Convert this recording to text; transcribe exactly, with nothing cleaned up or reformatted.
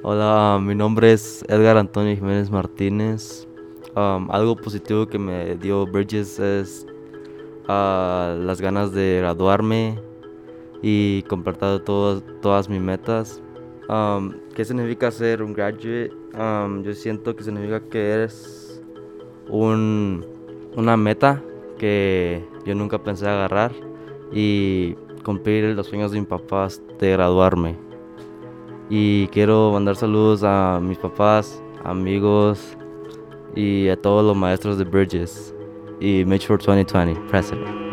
Hola, mi nombre es Edgar Antonio Jiménez Martínez. Um, algo positivo que me dio Bridges es ah, las ganas de graduarme y completar todo- todas mis metas. Um, ¿qué significa ser un graduate? Um, yo siento que significa que eres un, una meta que yo nunca pensé agarrar y cumplir los sueños de mis papás de graduarme. Y quiero mandar saludos a mis papás, amigos y a todos los maestros de Bridges. Y Make Sure twenty twenty, President.